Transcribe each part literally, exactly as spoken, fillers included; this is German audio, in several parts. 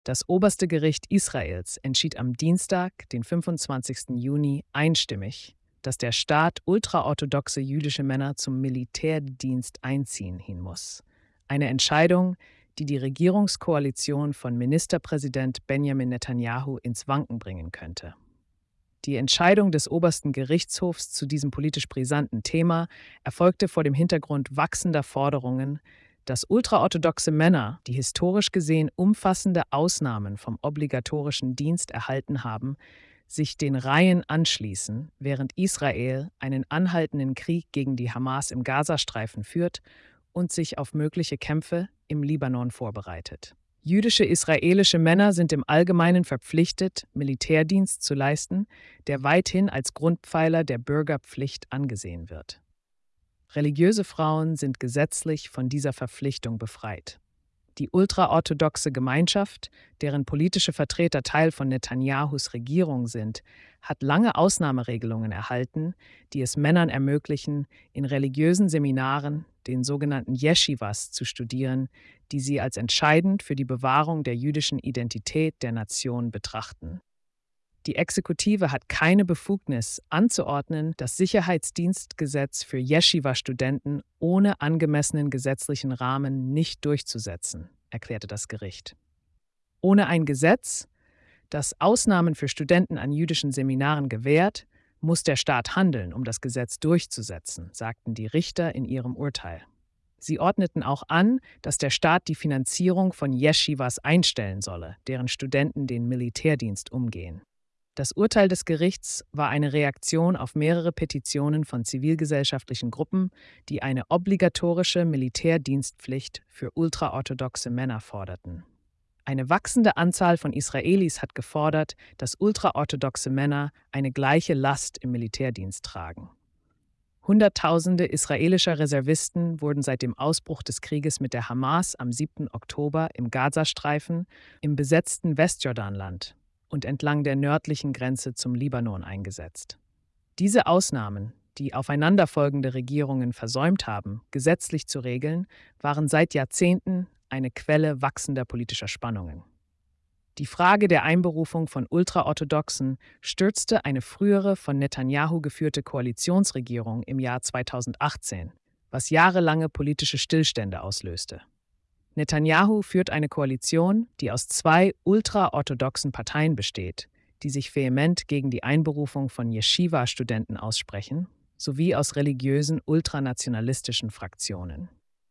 Das oberste Gericht Israels entschied am Dienstag, den fünfundzwanzigsten Juni, einstimmig, dass der Staat ultraorthodoxe jüdische Männer zum Militärdienst einziehen muss. Eine Entscheidung, die die Regierungskoalition von Ministerpräsident Benjamin Netanyahu ins Wanken bringen könnte. Die Entscheidung des obersten Gerichtshofs zu diesem politisch brisanten Thema erfolgte vor dem Hintergrund wachsender Forderungen, dass ultraorthodoxe Männer, die historisch gesehen umfassende Ausnahmen vom obligatorischen Dienst erhalten haben, sich den Reihen anschließen, während Israel einen anhaltenden Krieg gegen die Hamas im Gazastreifen führt und sich auf mögliche Kämpfe im Libanon vorbereitet. Jüdische israelische Männer sind im Allgemeinen verpflichtet, Militärdienst zu leisten, der weithin als Grundpfeiler der Bürgerpflicht angesehen wird. Religiöse Frauen sind gesetzlich von dieser Verpflichtung befreit. Die ultraorthodoxe Gemeinschaft, deren politische Vertreter Teil von Netanyahus Regierung sind, hat lange Ausnahmeregelungen erhalten, die es Männern ermöglichen, in religiösen Seminaren, den sogenannten Yeshivas, zu studieren, die sie als entscheidend für die Bewahrung der jüdischen Identität der Nation betrachten. Die Exekutive hat keine Befugnis, anzuordnen, das Sicherheitsdienstgesetz für Yeshiva-Studenten ohne angemessenen gesetzlichen Rahmen nicht durchzusetzen, erklärte das Gericht. Ohne ein Gesetz, das Ausnahmen für Studenten an jüdischen Seminaren gewährt, muss der Staat handeln, um das Gesetz durchzusetzen, sagten die Richter in ihrem Urteil. Sie ordneten auch an, dass der Staat die Finanzierung von Yeshivas einstellen solle, deren Studenten den Militärdienst umgehen. Das Urteil des Gerichts war eine Reaktion auf mehrere Petitionen von zivilgesellschaftlichen Gruppen, die eine obligatorische Militärdienstpflicht für ultraorthodoxe Männer forderten. Eine wachsende Anzahl von Israelis hat gefordert, dass ultraorthodoxe Männer eine gleiche Last im Militärdienst tragen. Hunderttausende israelischer Reservisten wurden seit dem Ausbruch des Krieges mit der Hamas am siebten Oktober im Gazastreifen, im besetzten Westjordanland und entlang der nördlichen Grenze zum Libanon eingesetzt. Diese Ausnahmen, die aufeinanderfolgende Regierungen versäumt haben, gesetzlich zu regeln, waren seit Jahrzehnten eine Quelle wachsender politischer Spannungen. Die Frage der Einberufung von Ultraorthodoxen stürzte eine frühere von Netanyahu geführte Koalitionsregierung im Jahr zweitausendachtzehn, was jahrelange politische Stillstände auslöste. Netanyahu führt eine Koalition, die aus zwei ultraorthodoxen Parteien besteht, die sich vehement gegen die Einberufung von Yeshiva-Studenten aussprechen, sowie aus religiösen ultranationalistischen Fraktionen.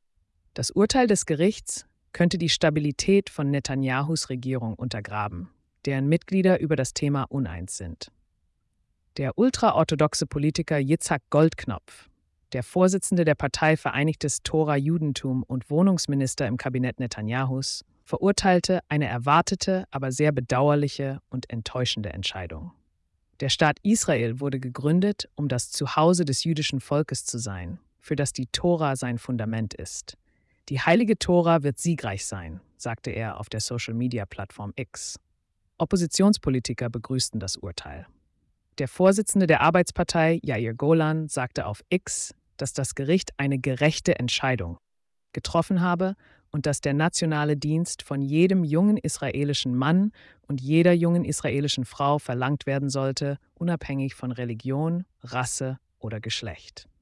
Das Urteil des Gerichts könnte die Stabilität von Netanyahus Regierung untergraben, deren Mitglieder über das Thema uneins sind. Der ultraorthodoxe Politiker Yitzhak Goldknopf, der Vorsitzende der Partei Vereinigtes Tora-Judentum und Wohnungsminister im Kabinett Netanyahus, verurteilte eine erwartete, aber sehr bedauerliche und enttäuschende Entscheidung. Der Staat Israel wurde gegründet, um das Zuhause des jüdischen Volkes zu sein, für das die Tora sein Fundament ist. Die heilige Tora wird siegreich sein, sagte er auf der Social-Media-Plattform X. Oppositionspolitiker begrüßten das Urteil. Der Vorsitzende der Arbeitspartei, Yair Golan, sagte auf X, dass das Gericht eine gerechte Entscheidung getroffen habe und dass der nationale Dienst von jedem jungen israelischen Mann und jeder jungen israelischen Frau verlangt werden sollte, unabhängig von Religion, Rasse oder Geschlecht.